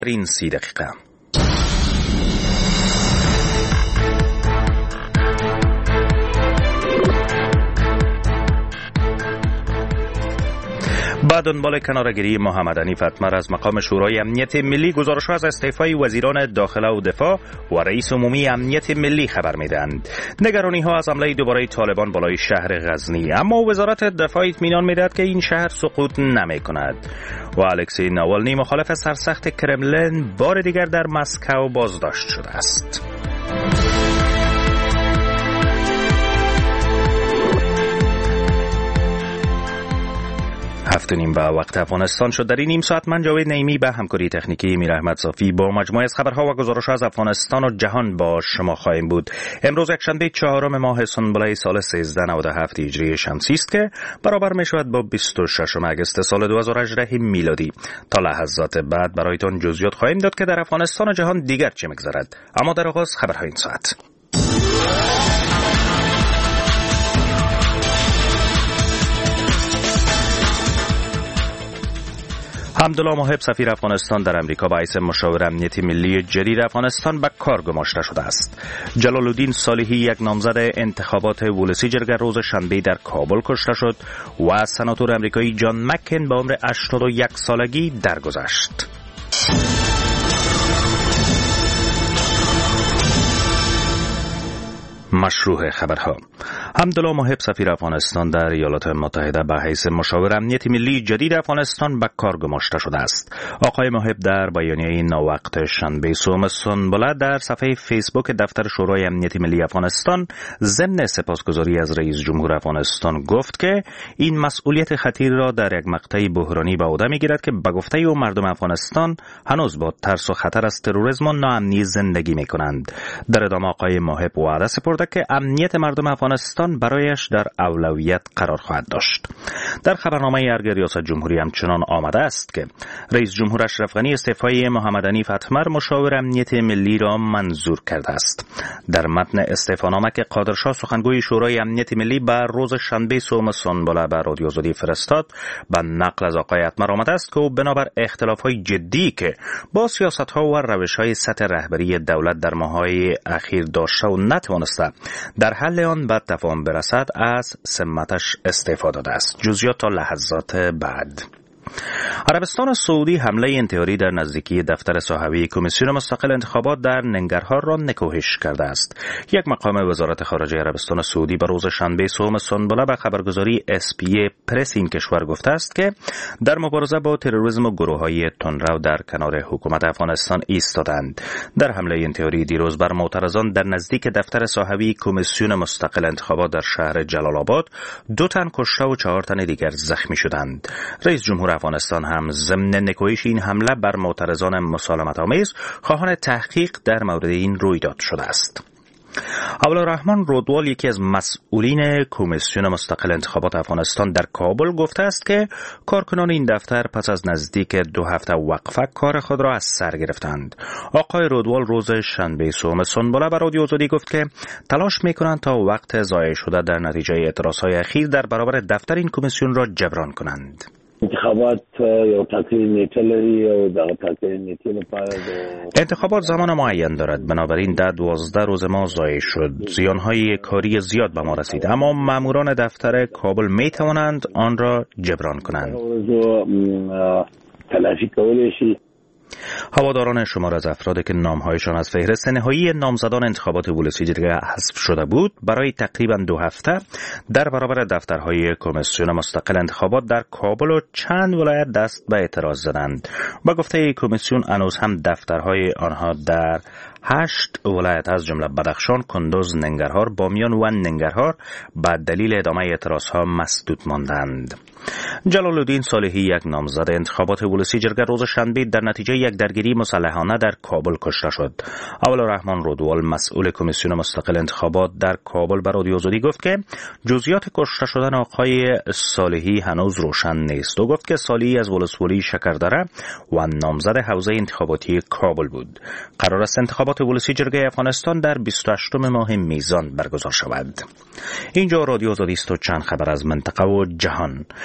این 30 دقیقه بعد دنبال کناره‌گیری محمد حنیف اتمر از مقام شورای امنیت ملی، گزارش‌ها از استعفای وزیران داخله و دفاع و رئیس عمومی امنیت ملی خبر می‌دهند. نگرانی‌ها از حمله دوباره طالبان بالای شهر غزنی، اما وزارت دفاع اطمینان می‌دهد که این شهر سقوط نمی‌کند. و الکسی ناوالنی مخالف سرسخت کرملین بار دیگر در مسکو بازداشت شده است. 7:30 به وقت افغانستان شد. در این نیم ساعت من جاوید نعیمی به همکاری تکنیکی میر احمد صافی با مجموعه از خبرها و گزارش‌ها از افغانستان و جهان با شما خواهیم بود. امروز یکشنبه 4 ماه سنبله سال 1397 هجری شمسی است که برابر می‌شود با 26 اگست سال 2018 میلادی. تا لحظات بعد برایتان جزئیات خواهیم داد که در افغانستان و جهان دیگر چه می‌گذرد. اما در آغاز خبرهای این ساعت. حمدالله محب سفیر افغانستان در امریکا به حیث مشاور امنیتی ملی جدید افغانستان به کار گماشته شده است. جلال الدین صالحی، یک نامزد انتخابات ولسی جرگه، روز شنبه در کابل کشته شد و سناتور امریکایی جان مکین به عمر 81 سالگی درگذشت. مشروع خبرها. حمدالله محب سفیر افغانستان در ایالات متحده به حیث مشاور امنیتی ملی جدید افغانستان به کار گماشته شده است. آقای محب در بیانیه ناوقت شنبه سوم سنبله در صفحه فیسبوک دفتر شورای امنیتی ملی افغانستان ضمن سپاسگزاری از رئیس جمهور افغانستان گفت که این مسئولیت خطیر را در یک مقطع بحرانی به عهده می‌گیرد که به گفته او مردم افغانستان هنوز با ترس و خطر از تروریسم و ناامنی زندگی می‌کنند. در ادامه آقای محب وعده سپرد که امنیت مردم افغانستان برایش در اولویت قرار خواهد داشت. در خبرنامه ارگ ریاست جمهوری همچنان آمده است که رئیس جمهور اشرف غنی استعفای محمد حنیف اتمر مشاور امنیت ملی را منظور کرده است. در متن استعفانامه که قادرشاه سخنگوی شورای امنیت ملی بر روز شنبه سوم سنبله به رادیو آزادی فرستاد، به نقل از آقای اتمر آمده است که او بنابر اختلاف‌های جدی که با سیاست‌ها و روش‌های سطح رهبری دولت در ماه‌های اخیر داشته و نتوانسته در حل آن به تفاهم برسد، از سمتش استعفا داده است. جزئیات تا لحظات بعد. عربستان سعودی حمله انتحاری در نزدیکی دفتر صحوی کمیسیون مستقل انتخابات در ننگرهار را نکوهش کرده است. یک مقام وزارت خارجه عربستان سعودی به روز شنبه سوم سنبله به خبرگزاری اسپی پرس این کشور گفته است که در مبارزه با تروریسم و گروه‌های تندرو در کنار حکومت افغانستان ایستادند. در حمله انتحاری دیروز بر معترضان در نزدیک دفتر صحوی کمیسیون مستقل انتخابات در شهر جلال آباد 2 تن کشته و 4 تن دیگر زخمی شدند. رئیس جمهور افغانستان هم ضمن نکوهش این حمله بر معترضان مسالمت‌آمیز خواهان تحقیق در مورد این رویداد شده است. عبدالرحمن رودوال، یکی از مسئولین کمیسیون مستقل انتخابات افغانستان در کابل، گفته است که کارکنان این دفتر پس از نزدیک 2 هفته وقفه کار خود را از سر گرفتند. آقای رودوال روز شنبه سوم سنبله به رادیو آزادی گفت که تلاش می‌کنند تا وقت ضایع شده در نتیجه اعتراضهای اخیر در برابر دفتر این کمیسیون را جبران کنند. انتخابات یو تاکید نیټه لري او دا تاکید نیټه لپاره انتخابات زمان معین دارد، بنابراین در 12 روز ما ضایع شد. زیانهای کاری زیاد به ما رسید، اما ماموران دفتر کابل می توانند آن را جبران کنند. تلافی کولی شي. هواداران شمار از افرادی که نامهایشان از فهرست نهایی نامزدان انتخابات ولسی جرگه حذف شده بود، برای تقریبا 2 هفته در برابر دفترهای کمیسیون مستقل انتخابات در کابل و چند ولایت دست به اعتراض زدند. با گفته کمیسیون هنوز هم دفترهای آنها در 8 ولایت از جمله بدخشان، کندوز، ننگرهار، بامیان و ننگرهار به دلیل ادامه اعتراضها مسدود ماندند. جلال الدین صالحی، یک نامزد انتخابات ولسی جرگه، روز شنبه در نتیجه یک درگیری مسلحانه در کابل کشته شد. عبدالرحمن رودوال، مسئول کمیسیون مستقل انتخابات در کابل، به رادیو آزادی گفت که جزئیات کشته شدن آقای صالحی هنوز روشن نیست. او گفت که صالحی از ولسوالی شکردره و نامزد حوزه انتخاباتی کابل بود. قرار است انتخابات ولسی جرگه افغانستان در 28 ماه میزان برگزار شود. اینجا رادیو آزادی است و چند خبر از منطقه و جهان.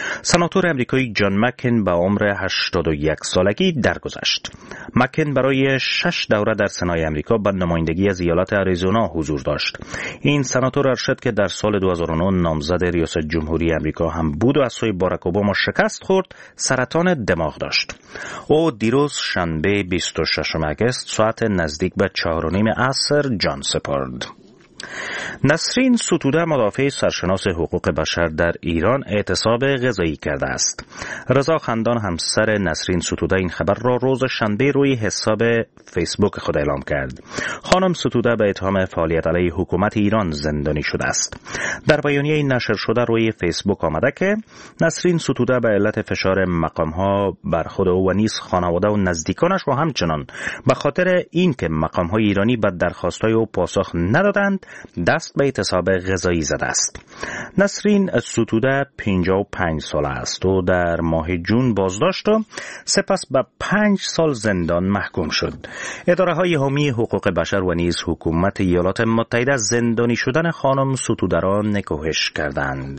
سناتور امریکایی جان مکین به عمر 81 سالگی درگذشت. مکین برای 6 دوره در سنای امریکا به نمایندگی از ایالت آریزونا حضور داشت. این سناتور ارشد که در سال 2009 نامزد ریاست جمهوری امریکا هم بود و از سوی باراک اوباما شکست خورد، سرطان دماغ داشت. او دیروز شنبه 26 اگست ساعت نزدیک به 4:30 عصر جان سپرد. نسرین ستوده، مدافع سرشناس حقوق بشر در ایران، اعتصاب غذایی کرده است. رضا خندان، همسر نسرین ستوده، این خبر را روز شنبه روی حساب فیسبوک خود اعلام کرد. خانم ستوده به اتهام فعالیت علیه حکومت ایران زندانی شده است. در بیانیه نشر شده روی فیسبوک آمده که نسرین ستوده به علت فشار مقام‌ها بر خود او و نیز خانواده و نزدیکانش و همچنان به خاطر اینکه مقام‌های ایرانی به درخواست‌های او پاسخ ندادند دست به اعتصاب غذایی زده است. نسرین ستوده 55 ساله است و در ماه جون بازداشت و سپس به 5 سال زندان محکوم شد. اداره‌های حامی حقوق بشر و نیز حکومت ایالات متحده زندانی شدن خانم ستوده را نکوهش کردند.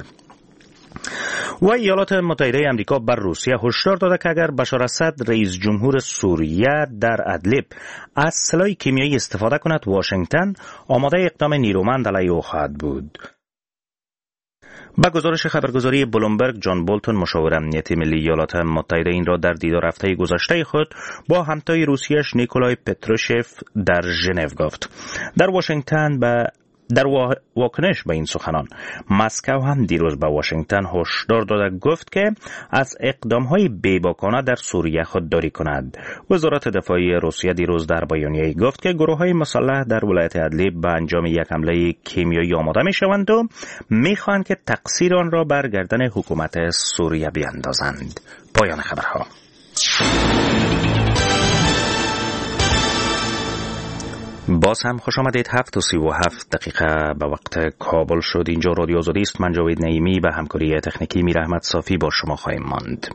و ایالات متحده امریکا بر روسیه هشدار داده که اگر بشار اسد رئیس جمهور سوریه در ادلب از سلاح کیمیایی استفاده کند، واشنگتن آماده اقدام نیرومند علیه او خواهد بود. با گزارش خبرگزاری بلومبرگ، جان بولتون، مشاور امنیتی ملی ایالات متحده، این را در دیدار هفته گذشته خود با همتای روسیه‌اش نیکولای پتروشف در ژنو گفت. در واشنگتن در واکنش به این سخنان، مسکو هم دیروز به واشنگتن هشدار داده گفت که از اقدام‌های بی‌باکانه در سوریه خودداری کند. وزارت دفاعی روسیه دیروز در بیانیه‌ای گفت که گروه‌های مسلح در ولایت ادلب به انجام یک حمله کیمیایی آماده می‌شوند و می‌خواهند که تقصیر آن را بر گردن حکومت سوریه بیاندازند. پایان خبرها. باز هم خوش آمدید. 7:37 به وقت کابل شد. اینجا رادیو آزادی است. من جاوید نعیمی به همکاری تکنیکی میر احمد صافی با شما خواهیم ماند.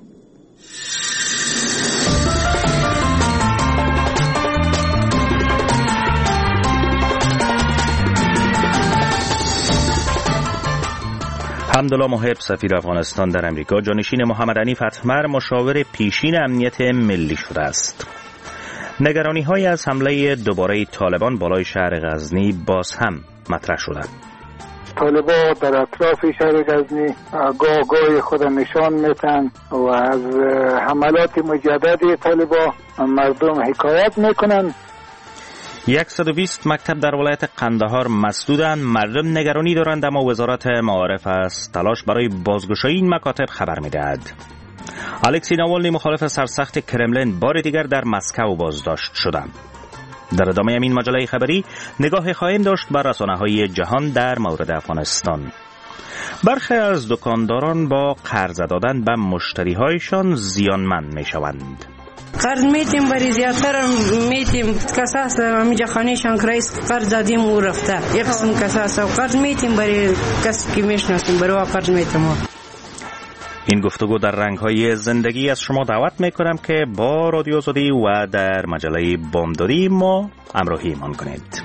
حمدالله محب، سفیر افغانستان در امریکا، جانشین محمد حنیف اتمر، مشاور پیشین امنیت ملی شده است. نگرانی‌های از حمله دوباره طالبان بالای شهر غزنی باز هم مطرح شده. طالبان در اطراف شهر غزنی گاه خود نشان میتن و از حملات مجدد طالبان مردم حکایت میکنن. 120 مکتب در ولایت قندهار مسدودند. مردم نگرانی دارند، اما وزارت معارف از تلاش برای بازگشایی این مکاتب خبر میدهد. الکسی ناوالنی، مخالف سرسخت کرملین، بار دیگر در مسکو بازداشت شدند. در ادامه این مجله خبری نگاه خواهیم داشت بر رسانه‌های جهان در مورد افغانستان. برخی از دکانداران با قرض دادن به مشتری‌هایشان زیانمند می‌شوند. قرض میتیم برای زیادتر میتیم کساس همینجا خانهشان کرایس قرض دادیم او رفته یک قسم کساس و قرض میتیم برای کسی که میشناسیم برای قرض میتیم. این گفتگو در رنگ‌های زندگی از شما دعوت میکنم که با رادیو آزادی و در مجله بامدادی ما همراهی ایمان کنید.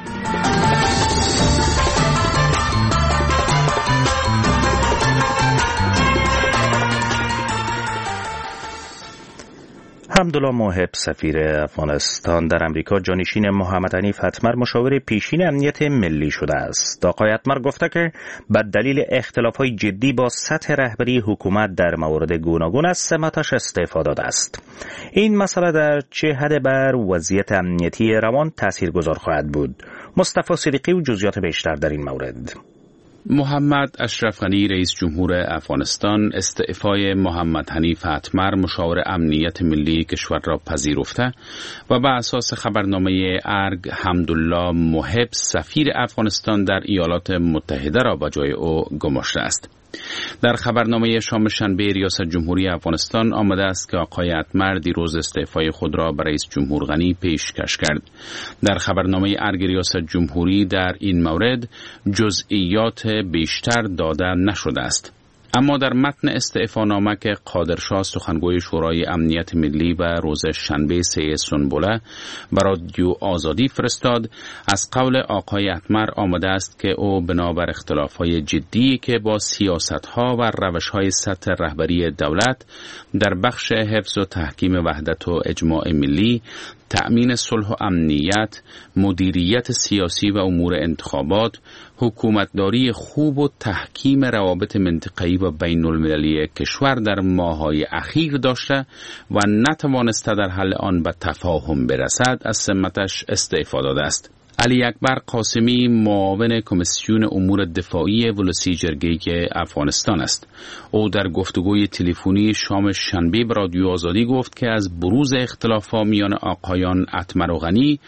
حمدالله محب، سفیر افغانستان در امریکا، جانشین محمد حنیف اتمر، مشاور پیشین امنیت ملی شده است. آقای اتمر گفته که به دلیل اختلاف‌های جدی با سطح رهبری حکومت در موارد گوناگون از سمتش استعفا داده است. این مسئله در چه حد بر وضعیت امنیتی روان تاثیرگذار خواهد بود؟ مصطفی صدیقی و جزئیات بیشتر در این مورد. محمد اشرف غنی، رئیس جمهور افغانستان، استعفای محمد حنیف اتمر، مشاور امنیت ملی کشور را پذیرفته و بر اساس خبرنامه ارگ حمدالله محب، سفیر افغانستان در ایالات متحده را به جای او گماشته است. در خبرنامه شام شنبه ریاست جمهوری افغانستان آمده است که آقای اتمر دیروز استعفای خود را به رئیس جمهور غنی پیشکش کرد. در خبرنامه ارگ ریاست جمهوری در این مورد جزئیات بیشتر داده نشده است. اما در متن استعفانامه که قادرشاه سخنگوی شورای امنیت ملی و روز شنبه 3 سنبله بر رادیو آزادی فرستاد، از قول آقای اتمر آمده است که او بنابر اختلاف‌های جدی که با سیاست‌ها و روش‌های سطح رهبری دولت در بخش حفظ و تحکیم وحدت و اجماع ملی، تأمین صلح و امنیت، مدیریت سیاسی و امور انتخابات، حکومتداری خوب و تحکیم روابط منطقه‌ای و بین المللی کشور در ماه‌های اخیر داشته و نتوانسته در حل آن به تفاهم برسد، از سمتش استعفا داده است. علی اکبر قاسمی معاون کمیسیون امور دفاعی ولسی جرگه افغانستان است. او در گفتگوی تلفنی شام شنبه به رادیو آزادی گفت که از بروز اختلافات میان آقایان اتمر و غنی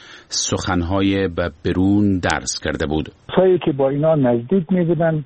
سخنهای به برون درس کرده بود. کسایی که با اینا نزدیک می بودن،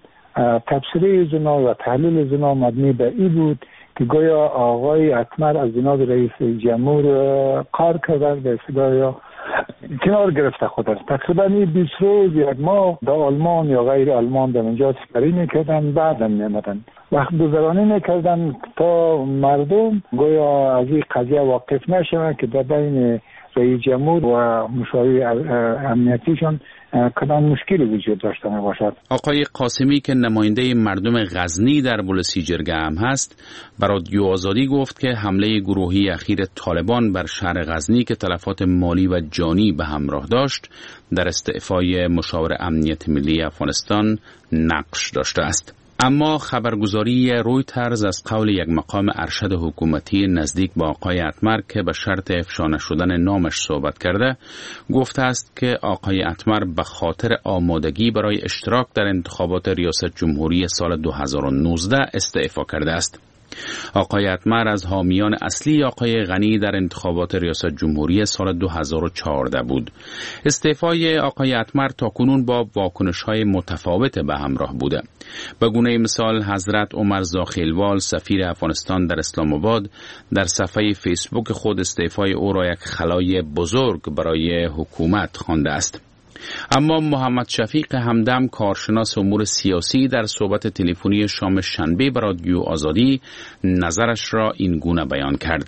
تفسیر زنا و تحلیل زنا مبنی به این بود که گویا آقای اتمر از جناب رئیس جمهور قهر کرده، به اصطلاح کنار گرفته خود است. تقریبا 20 روز یک ماه در آلمان یا غیر آلمان در اونجا سپری میکردن، بعدم میامدن وقت گذرانی میکردن تا مردم گویا از این قضیه واقف نشوند که در بین رئیس جمهور و مشاور امنیتیشون کدام مشکلی وجود داشته باشد. آقای قاسمی که نماینده مردم غزنی در ولسی جرگه هم هست، بر رادیو آزادی گفت که حمله گروهی اخیر طالبان بر شهر غزنی که تلفات مالی و جانی به همراه داشت، در استعفای مشاور امنیت ملی افغانستان نقش داشته است. اما خبرگزاری رویترز از قول یک مقام ارشد حکومتی نزدیک با آقای اتمر که به شرط افشا نشدن نامش صحبت کرده، گفته است که آقای اتمر به خاطر آمادگی برای اشتراک در انتخابات ریاست جمهوری سال 2019 استعفا کرده است. آقای اتمر از حامیان اصلی آقای غنی در انتخابات ریاست جمهوری سال 2014 بود. استعفای آقای اتمر تاکنون با واکنش‌های متفاوت به همراه بوده. به گونه مثال حضرت عمر زاخیلوال سفیر افغانستان در اسلام آباد در صفحه فیسبوک خود استعفای او را یک خلای بزرگ برای حکومت خوانده است. اما محمد شفیق همدم کارشناس امور سیاسی در صحبت تلفنی شام شنبه به رادیو آزادی نظرش را این گونه بیان کرد.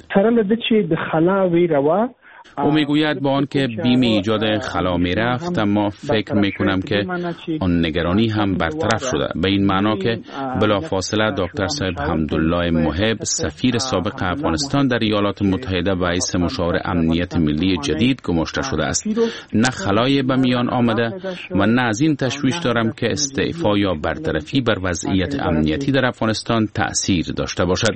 او میگوید با آن که بیم ایجاد خلا می رفت، اما فکر می کنم که آن نگرانی هم برطرف شده، به این معنا که بلافاصله دکتر صاحب حمدالله محب سفیر سابق افغانستان در ایالات متحده و رئیس مشاور امنیت ملی جدید گماشته شده است. نه خلای به میان آمده و نه از این تشویش دارم که استعفا یا برطرفی بر وضعیت امنیتی در افغانستان تأثیر داشته باشد.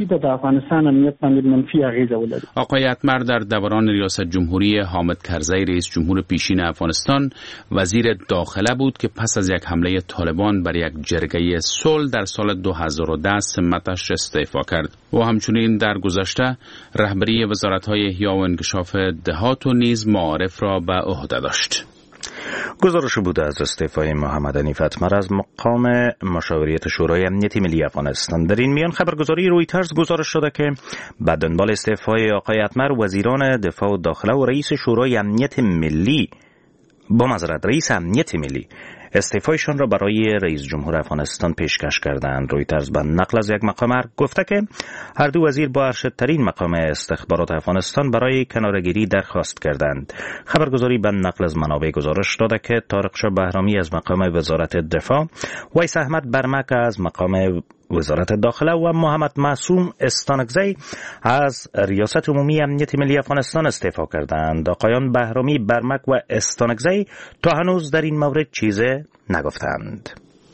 آقای اتمر در دوران ریاست جمهوری حامد کرزی رئیس جمهور پیشین افغانستان وزیر داخله بود که پس از یک حمله طالبان بر یک جرگه صلح در سال 2010 سمتش استعفا کرد. و همچنین در گذشته رهبری وزارت‌های احیا و انکشاف دهات و نیز معارف را به عهده داشت. گزارش بوده از استعفای محمد حنیف اتمر از مقام مشاوریت شورای امنیت ملی افغانستان. در این میان خبرگزاری رویترز گزارش داده که به دنبال استعفای آقای اتمر وزیران دفاع و داخله و رئیس شورای امنیت ملی رئیس امنیت ملی استعفایشان را برای رئیس جمهور افغانستان پیشکش کردند. رویترز به نقل از یک مقام گفته که هر دو وزیر با ارشدترین مقام استخبارات افغانستان برای کناره‌گیری درخواست کردند. خبرگزاری به نقل از منابع گزارش داده که طارق شاه بهرامی از مقام وزارت دفاع، ویس احمد برمک از مقام وزارت داخله و محمد معصوم استانکزی از ریاست عمومی امنیت ملی افغانستان استعفا کردند. آقایان بهرامی، برمک و استانکزی تا هنوز در این مورد چیزی نگفتند.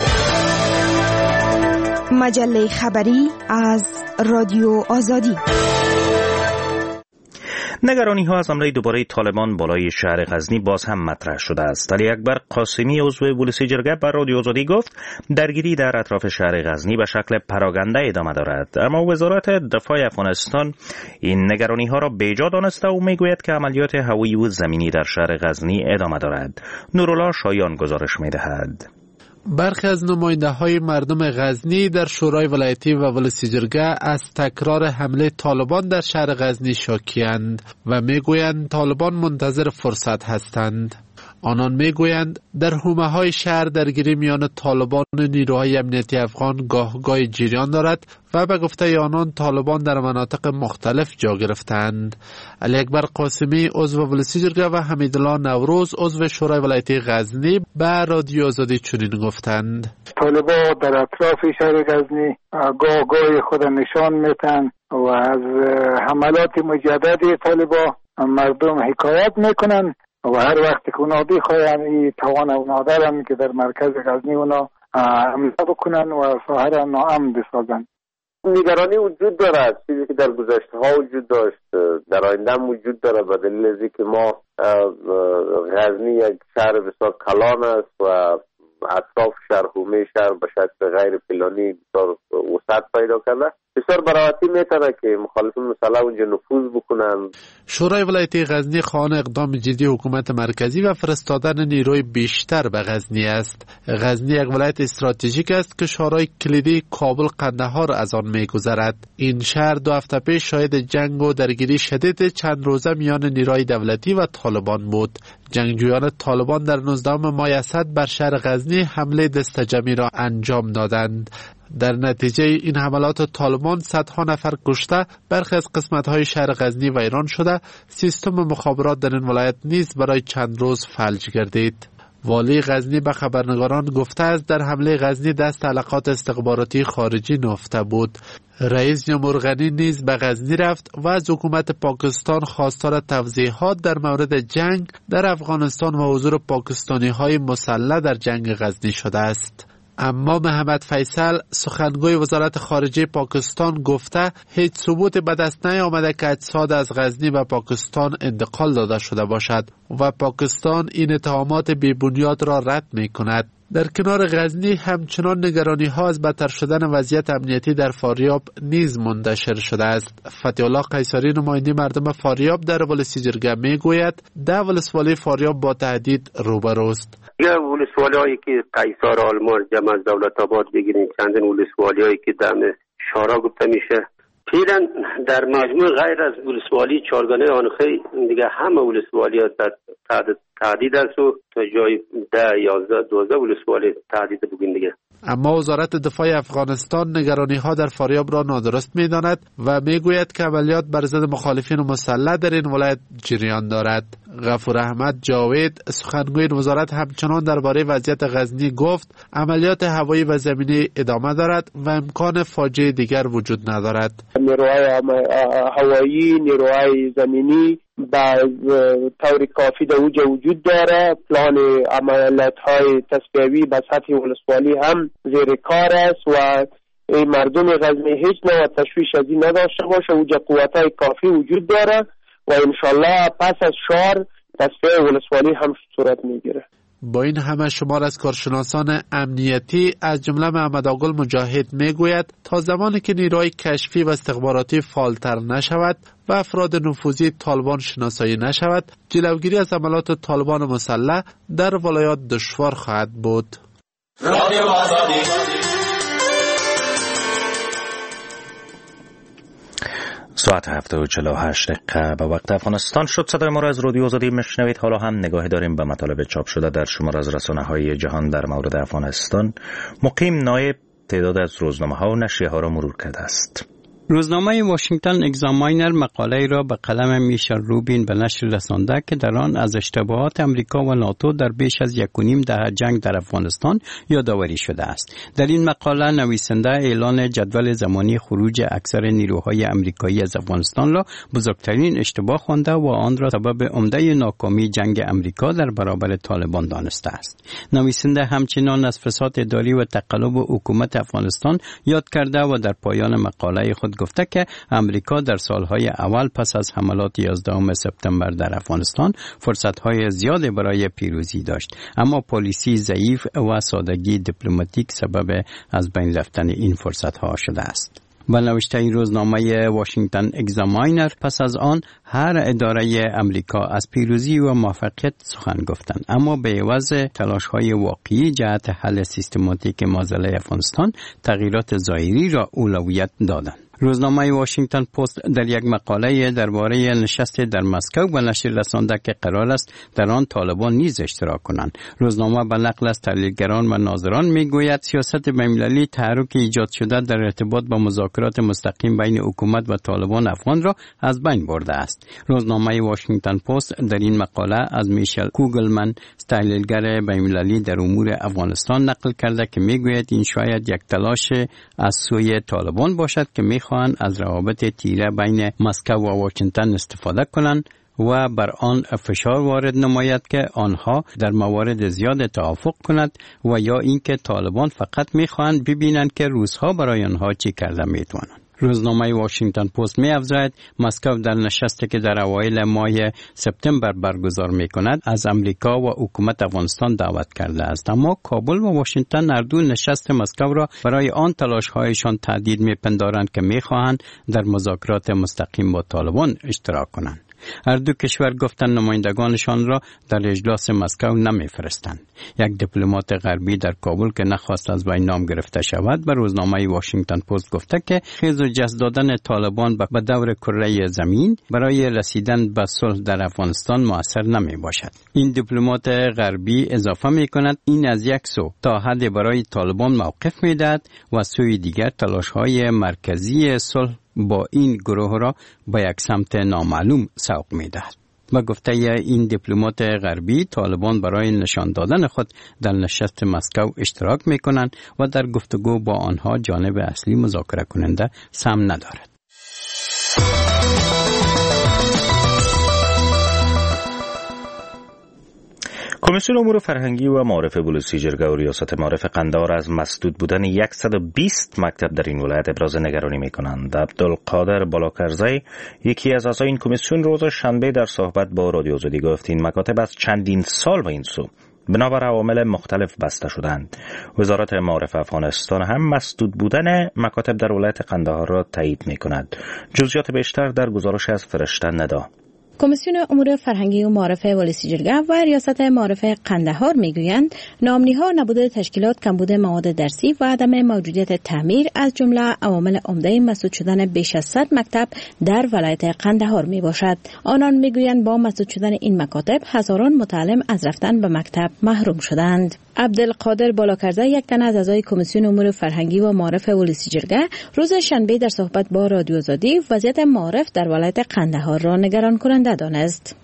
مجله خبری از رادیو آزادی. نگرانی ها از حمله دوباره طالبان بالای شهر غزنی باز هم مطرح شده است. علی اکبر قاسمی عضو ولسی جرگه بر رادیو آزادی گفت درگیری در اطراف شهر غزنی به شکل پراگنده ادامه دارد، اما وزارت دفاع افغانستان این نگرانی ها را بیجا دانسته و میگوید که عملیات هوایی و زمینی در شهر غزنی ادامه دارد. نورالله شایان گزارش میدهد. برخی از نماینده‌های مردم غزنی در شورای ولایتی و ولسی جرگه از تکرار حمله طالبان در شهر غزنی شاکی‌اند و میگویند طالبان منتظر فرصت هستند. آنان میگویند در حومه‌های شهر درگیری میان طالبان و نیروهای امنیتی افغان گاه جریان دارد و به گفته آنان طالبان در مناطق مختلف جا گرفتند. علی اکبر قاسمی عضو ولسی جرگه و حمیدالله نوروز عضو شورای ولایتی غزنی به رادیو آزادی چنین گفتند: طالبان در اطراف شهر غزنی گاه خود نشان میتن و از حملات مجدد طالبان مردم حکایت میکنن و هر وقت که اونا بخواین این توان اونا دارن که در مرکز غزنی اونا حمله بکنن و شهر را ناامن بسازن. نگرانی وجود دارد، چیزی که در گذشته ها وجود داشت در آینده هم وجود داره، به دلیل از اینکه ما غزنی یک شهر بسیار کلان است و اطراف شهر حومه شهر به شکل غیر پلانی بسیار وسعت پیدا کرده. بسیار براحتی میتونه که مخالفین مسلح اونجا نفوذ بکنن. شورای ولایتی غزنی خواهان اقدام جدی حکومت مرکزی و فرستادن نیروی بیشتر به غزنی است. غزنی یک ولایت استراتژیک است که شهرهای کلیدی کابل، قندهار از آن میگذرد. این شهر 2 هفته پیش شاهد جنگ و درگیری شدید چند روزه میان نیروهای دولتی و طالبان بود. جنگجویان طالبان در 19 ماه اسد بر شهر غزنی حمله دستجمعی را انجام دادند. در نتیجه این حملات طالبان صدها نفر کشته، برخی از قسمت‌های شهر غزنی ویران شده، سیستم مخابرات در این ولایت نیز برای چند روز فلج گردید. والی غزنی به خبرنگاران گفته است در حمله غزنی دست علاقات استخباراتی خارجی نهفته بود. رئیس جمهور غنی نیز به غزنی رفت و از حکومت پاکستان خواستار توضیحات در مورد جنگ در افغانستان و حضور پاکستانی‌های مسلح در جنگ غزنی شده است. اما محمد فیصل سخنگوی وزارت خارجه پاکستان گفته هیچ ثبوت به دست نیامده که اجساد از غزنی به پاکستان انتقال داده شده باشد و پاکستان این اتهامات بی‌بنیاد را رد می کند. در کنار غزنی همچنان نگرانی ها از بدتر شدن وضعیت امنیتی در فاریاب نیز منتشر شده است. فتح الله قیصری نماینده مردم فاریاب در ولسی جرگه می گوید 10 ولسوالی فاریاب با تهدید روبروست. یا ولسوالی هایی که قیصر، آلمار، جمع از دولت آباد بگیرین، چندین ولسوالی هایی که دم شارا گفته میشه، پیرن در مجموع غیر از ولسوالی چارگانه آنخی دیگه همه ولسوالی ها تهدید است و تا جای 10 11 12 ولسوالی تهدید بگین دیگه. اما وزارت دفاع افغانستان نگرانی ها در فاریاب را نادرست می داند و می گوید که عملیات بر ضد مخالفین مسلح در این ولایت جریان دارد. غفور احمد جاوید سخنگوی وزارت همچنان درباره وضعیت غزنی گفت عملیات هوایی و زمینی ادامه دارد و امکان فاجعه دیگر وجود ندارد. نیروهای هوایی، نیروهای زمینی با طور کافی در اوج وجود داره. پلان عملیات‌های تصفیوی به سطح ولسوالی هم زیر کار است و مردم غزنی هیچ نوع تشویش از این نداشته باشه. اوج قوت‌های کافی وجود داره و انشالله پس از شهر تصفیه ولسوالی هم صورت میگیره. با این همه شمار از کارشناسان امنیتی از جمله محمد آقل مجاهد میگوید تا زمانی که نیروهای کشفی و استخباراتی فعالتر نشود و افراد نفوذی طالبان شناسایی نشود، جلوگیری از حملات طالبان مسلح در ولایات دشوار خواهد بود. رادیو آزادی. ساعت 7:48 به وقت افغانستان شد. صدای ما را از رادیو آزادی میشنوید. حالا هم نگاهی داریم به مطالب چاپ شده در شمار از رسانه‌های جهان در مورد افغانستان. مقیم نایب تعداد از روزنامه‌ها و نشریه‌ها را مرور کرده است. روزنامه واشنگتن اگزاماینر مقاله‌ای را به قلم میشل روبین به نشر رسانده که در آن از اشتباهات امریکا و ناتو در بیش از 1.5 دهه جنگ در افغانستان یادآوری شده است. در این مقاله نویسنده اعلان جدول زمانی خروج اکثر نیروهای امریکایی از افغانستان را بزرگترین اشتباه خوانده و آن را سبب عمده ناکامی جنگ امریکا در برابر طالبان دانسته است. نویسنده همچنین از فساد اداری و تقلب حکومت افغانستان یاد کرده و در پایان مقاله خود گفته که امریکا در سالهای اول پس از حملات 11 سپتامبر در افغانستان فرصتهای زیادی برای پیروزی داشت، اما پالیسی ضعیف و سادگی دیپلماتیک سبب از بین رفتن این فرصتها شده است. با نوشته این روزنامه واشنگتن اگزاماینر پس از آن هر اداره امریکا از پیروزی و موفقیت سخن گفتند، اما به عوض تلاش‌های واقعی جهت حل سیستماتیک معضله افغانستان تغییرات ظاهری را اولویت دادند. روزنامه واشنگتن پست در یک مقاله درباره نشست در مسکو به نشر رسانده که قرار است در آن طالبان نیز اشتراک کنند. روزنامه به نقل از تحلیلگران و ناظران میگوید سیاست بین‌المللی تحرک ایجاد شده در ارتباط با مذاکرات مستقیم بین حکومت و طالبان افغان را از بین برده است. روزنامه واشنگتن پست در این مقاله از میشل کوگلمن تحلیلگر بین‌المللی در امور افغانستان نقل کرده که میگوید این شاید یک تلاش از سوی طالبان باشد که میخواهند از روابط تیره بین مسکو و واشنگتن استفاده کنند و بر آن فشار وارد نماید که آنها در موارد زیاد توافق کند و یا اینکه طالبان فقط میخواهند ببینند که روس‌ها برای آنها چی کرده میتوانند. روزنامه واشنگتن پست می‌افزاید مسکو در نشستی که در اوایل ماه سپتامبر برگزار می‌کند از امریکا و حکومت افغانستان دعوت کرده است، اما کابل و واشنگتن هر دو نشست مسکو را برای آن تلاش‌هایشان تهدید می‌پندارند که می‌خواهند در مذاکرات مستقیم با طالبان اشتراک کنند. هر دو کشور گفتن نمایندگانشان را در اجلاس مسکو نمی‌فرستند. یک دیپلمات غربی در کابل که نخواست از بین نام گرفته شود به روزنامه واشنگتن پست گفته که خیز و جست دادن طالبان به دور کره زمین برای رسیدن به صلح در افغانستان مؤثر نمی باشد. این دیپلمات غربی اضافه می کند این از یک سو تا حد برای طالبان موقف می دهد و سوی دیگر تلاش‌های مرکزی صلح با این گروه را به یک سمت نامعلوم سوق می دهد. با گفته این دیپلمات غربی طالبان برای نشان دادن خود در نشست مسکو اشتراک می کنند و در گفتگو با آنها جانب اصلی مذاکره کننده سهم ندارد. کمیسیون امور فرهنگی و معارف بلوچی جرگه و ریاست معارف قندهار از مسدود بودن 120 مکتب در این ولایت ابراز نگرانی می‌کنند. عبدالقادر بالاکرزی یکی از اعضای این کمیسیون روز شنبه در صحبت با رادیو آزادی گفت این مکاتب از چندین سال به این سو بنابر عوامل مختلف بسته شدند. وزارت معارف افغانستان هم مسدود بودن مکاتب در ولایت قندهار را تایید می‌کند. جزئیات بیشتر در گزارش از فرشته ندا. کمیسیون امور فرهنگی و معارف ولسی جرگه و ریاست معارف قندهار میگویند ناامنی‌ها، نبود تشکیلات، کمبود مواد درسی و عدم موجودیت تعمیر از جمله عوامل عمده مسدود شدن بیش از 100 مکتب در ولایت قندهار میباشد. آنان میگویند با مسدود شدن این مکاتب هزاران متعلم از رفتن به مکتب محروم شدند. عبدالقادر بالاکرزی یک تن از اعضای کمیسیون امور فرهنگی و معارف ولسی جرگه روز شنبه در صحبت با رادیو آزادی وضعیت معارف در ولایت قندهار را نگران کننده دانست.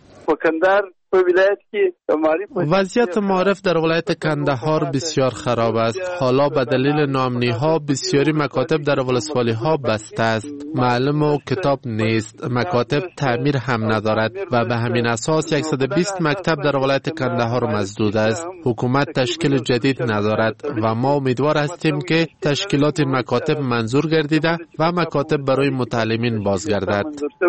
وضعیت معارف در ولایت قندهار بسیار خراب است. حالا به دلیل ناامنی‌ها بسیاری مکاتب در ولسوالی‌ها بسته است. معلم و کتاب نیست. مکاتب تعمیر هم ندارد و به همین اساس 120 مکتب در ولایت قندهار مسدود است. حکومت تشکیل جدید ندارد و ما امیدوار هستیم که تشکیلات این مکاتب منظور گردیده و مکاتب برای متعلمین بازگردد.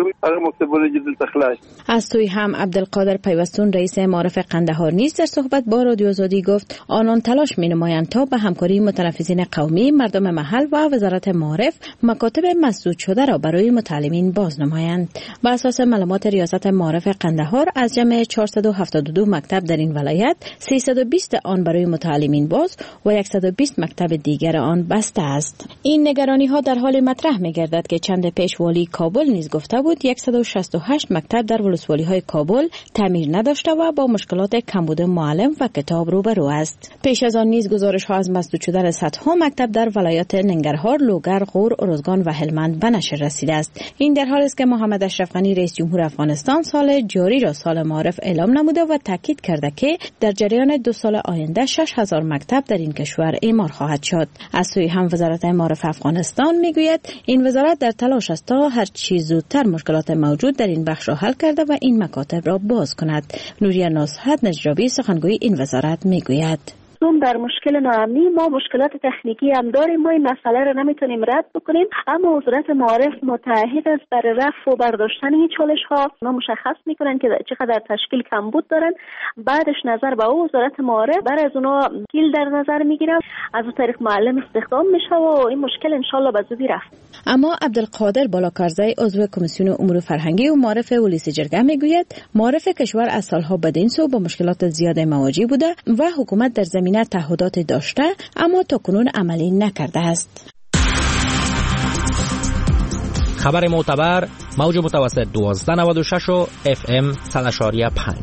از سوی هم عبدالقادر پیوستون رئیس معارف قندهار نیز در صحبت با رادیو آزادی گفت آنان تلاش می‌نمایند تا به همکاری متنفذین قومی، مردم محل و وزارت معارف مکاتب مسدود شده را برای متعلمین باز نمایند. بر اساس معلومات ریاست معارف قندهار از جمع 472 مکتب در این ولایت 320 آن برای متعلمین باز و 120 مکتب دیگر آن بسته است. این نگرانی‌ها در حال مطرح می‌گردد که چند پیش والی کابل نیز گفته بود 168 مکتب در ولسوالی‌های کابل تعمیر نداشته و با مشکلات کمبود معلم و کتاب روبرو است. پیش از آن نیز گزارش‌ها از مسدود شدن صدها مکتب در ولایات ننگرهار، لوگر، غور، ارزگان و هلمند به نشر رسیده است. این در حالی است که محمد اشرف غنی رئیس جمهور افغانستان سال جاری را سال معارف اعلام نموده و تاکید کرده که در جریان 2 سال آینده 6000 مکتب در این کشور اعمار خواهد شد. از سوی هم وزارت معارف افغانستان میگوید این وزارت در تلاش است تا هر چه زودتر مشکلات موجود در این بخش را حل کرده و این مکاتب را باز کند. نوریا نصحت نجرابی سخنگوی این وزارت میگوید در مشکل ناامنی ما مشکلات تکنیکی هم داریم، ما این مسئله رو نمیتونیم رد بکنیم، اما وزارت معارف متعهد است برای رفع و برداشتن این چالش ها. ما مشخص میکنن که چقدر تشکیل کمبود دارن، بعدش نظر به وزارت معارف بر از اونها گیل در نظر میگیره، از اون طریق معلم استخدام میشه و این مشکل ان شاءالله به زودی رفع. اما عبدالقادر بالاکرزی عضو کمیسیون امور فرهنگی و معارف ولسی جرگه میگوید معارف کشور از سالها بدین سو با مشکلات زیاد مواجه بوده و حکومت در زمینه تعهدات داشته اما تاکنون عملی نکرده است. خبر معتبر، موج متوسط 1296 و FM 100.5.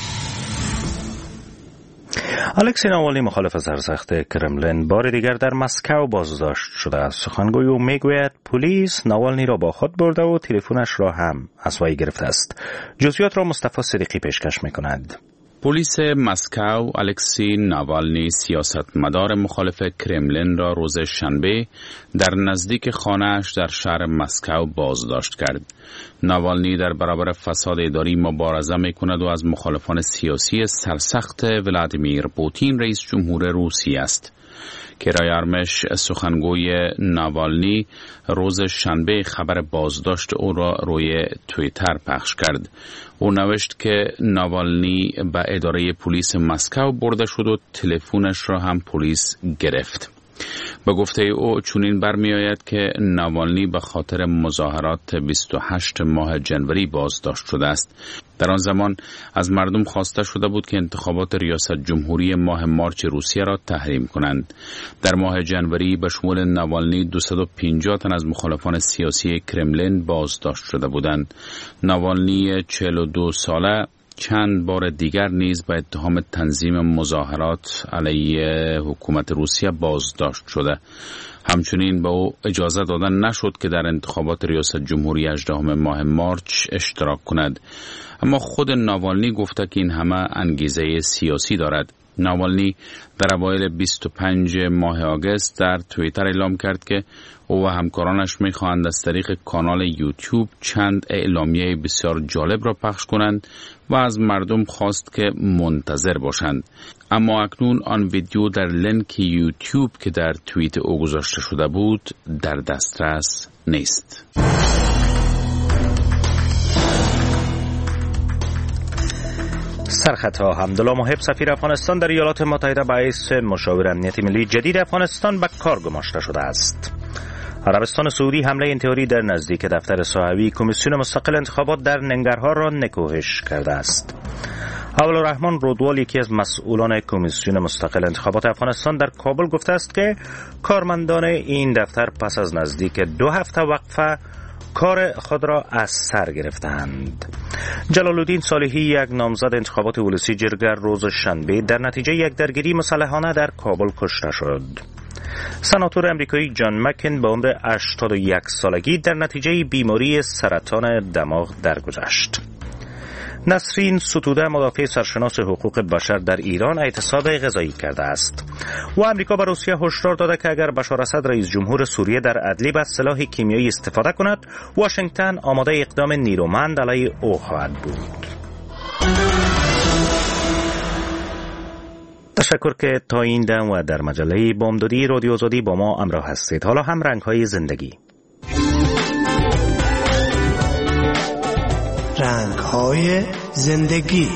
الکسی ناوالنی مخالف سرسخت کرملین بار دیگر در مسکو بازداشت شده است. سخنگوی او میگوید پلیس ناوالنی را با خود برده و تلفنش را هم از وی گرفته است. جزئیات را مصطفی صدیقی پیشکش می‌کند. پلیس مسکو الکسی ناوالنی سیاستمدار مخالف کرملین را روز شنبه در نزدیک خانه‌اش در شهر مسکو بازداشت کرد. ناوالنی در برابر فساد اداری مبارزه می‌کند و از مخالفان سیاسی سرسخت ولادیمیر پوتین رئیس جمهور روسیه است. کرای ارمش سخنگوی ناوالنی روز شنبه خبر بازداشت او را روی توییتر پخش کرد. او نوشت که ناوالنی به اداره پلیس مسکو برده شد و تلفنش را هم پلیس گرفت. به گفته او چنین برمی آید که ناوالنی به خاطر مظاهرات 28 ماه جنوری بازداشت شده است. در آن زمان از مردم خواسته شده بود که انتخابات ریاست جمهوری ماه مارچ روسیه را تحریم کنند. در ماه جنوری به شمول ناوالنی 250 تن از مخالفان سیاسی کرملین بازداشت شده بودند. ناوالنی 42 ساله چند بار دیگر نیز به اتهام تنظیم مظاهرات علیه حکومت روسیه بازداشت شده. همچنین به او اجازه دادن نشد که در انتخابات ریاست جمهوری 18 ماه مارچ اشتراک کند. اما خود ناوالنی گفته که این همه انگیزه سیاسی دارد. ناوالنی در اوایل 25 ماه آگوست در توییتر اعلام کرد که او و همکارانش می‌خواهند از طریق کانال یوتیوب چند اعلامیه بسیار جالب را پخش کنند و از مردم خواست که منتظر باشند. اما اکنون آن ویدیو در لینک یوتیوب که در توییت او گذاشته شده بود در دسترس نیست. سرخطا حمدالله محب سفیر افغانستان در ایالات متحده باعث مشاور امنیت ملی جدید افغانستان به کار گماشته شده است. عربستان سعودی حمله انتحاری در نزدیک دفتر صحوی کمیسیون مستقل انتخابات در ننگرهار را نکوهش کرده است. اولالرحمن رودوال یکی از مسئولان کمیسیون مستقل انتخابات افغانستان در کابل گفته است که کارمندان این دفتر پس از نزدیک 2 هفته وقفه کار خود را از سر گرفتند. جلال الدین صالحی یک نامزد انتخابات ولسی جرگه روز شنبه در نتیجه یک درگیری مسلحانه در کابل کشته شد. سناتور امریکایی جان مکین به عمر 81 سالگی در نتیجه بیماری سرطان دماغ درگذشت. نسرین ستوده مدافع سرشناس حقوق بشر در ایران اعتصاب غذایی کرده است. و امریکا به روسیه هشدار داده که اگر بشار اسد رئیس جمهور سوریه در ادلیب از سلاح کیمیایی استفاده کند، واشنگتن آماده اقدام نیرومند علیه او خواهد بود. تشکر که تا این دم و در مجله بامدادی رادیو آزادی با ما همراه هستید. حالا هم رنگ‌های زندگی. رنگ‌های زندگی.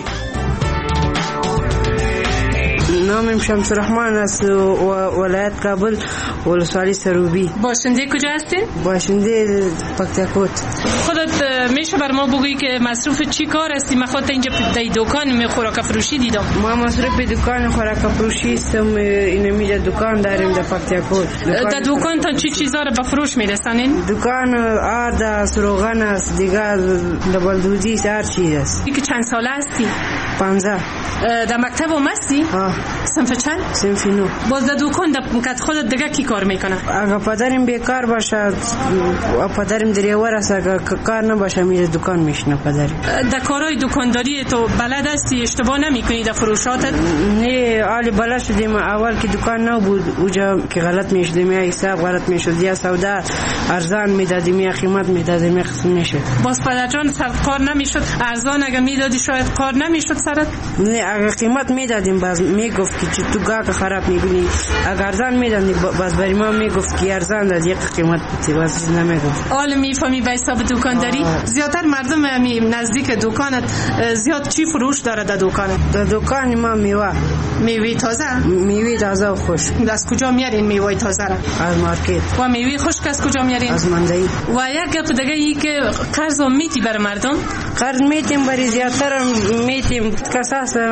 نامم شمس الرحمن است و ولایت کابل ولسوالی سروبی. باشنده کجا هستین؟ باشنده پکتیکوت. خودت میشه بر ما بگویی که مصروف چی کار هستی؟ من خودت اینجا در دکان خوراک فروشی دیدم. ما مصروف دکان خوراک فروشی هستم. اینجا دکان داریم در پکتیکوت. در دکان تا چی چیزا رو به فروش میرسانین؟ دکان آرد است، روغن است، دیگر دبل دودی هر چیز است. که چند ساله هستی؟ 15. در مکتب هم هستی؟ صنف چند؟ صنف 9. باز در دکان در خودت دیگه کی کار میکنه؟ اگه پدرم بیکار باشه و پدرم دریور است، اگه کار نباشه میره دکان میشنه پدرم. در کارهای دکانداری تو بلد هستی؟ اشتباه نمیکنی در فروشاتت؟ نه، حالی بلد شدیم. اول که دکان نبود اونجا که غلط میشدیم، یا حساب غلط میشد، یا سودا ارزان میدادیم یا قیمت میدادیم، یا قسم میشد. باز پدر جان سر کار نمیشد؟ ارزان اگه میدادی شاید کار نمیشد سرت؟ نه، اگه قیمت میدادیم باز میگفت که تو گاهی خراب میبینی. اگر ارزان میدادیم باز برای ما میگفت که ارزان داد، یک قیمت بودی، باز نمیگفت. حالا میفهمی به حساب دکانداری؟ زیادتر مردم نزدیک دکانت زیاد چی فروش داره در دکانت؟ در دکان ما میوه تازه؟ میوه تازه و خشک. از کجا میارین میوه تازه را؟ از مارکت. و میوه خشک از کجا میارین؟ از منډی. و یک گپ دیگه ای که قرض میتی بر مردم؟ قرض میتیم، برای زیادتر میتیم. کساس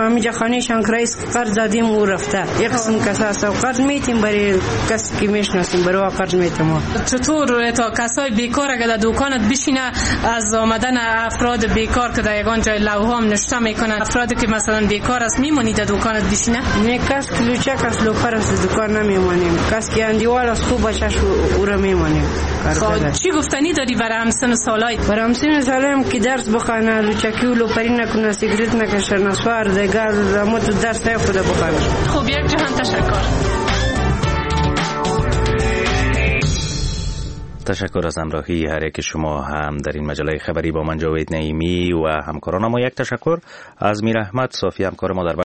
همینجا خانهشان رئیس قرض دادیم او رفته. یک قسم کساست و قرض میتیم برای کسی که میشناسیم برای قرض میتیم. چطور تا کسای بیکار اگه در دکانت بشینه از آمدن افراد بیکار که در یگان جای لوحه هم نشته میکنن افرادی که مثلا بیکار است میمونید در دکانت بشینه؟ نه کس کلوچک است لوکار است دکان نمیمونیم. کس که اندیوال است خوب بچش او را میمونیم. چی گفتنی داری برای همسن سالای؟ برای همسن سالایم که درس بخونه لوچکی و لوپری نکنه سیگریت نکشه نسوار دگر زمو تو درس های خود بخونه. خب یک جهان تشکر. تشکر از همراهی هر یک شما هم در این مجله خبری با من جاوید نعیمی و همکارانم و یک تشکر از میر احمد صافی همکار ما در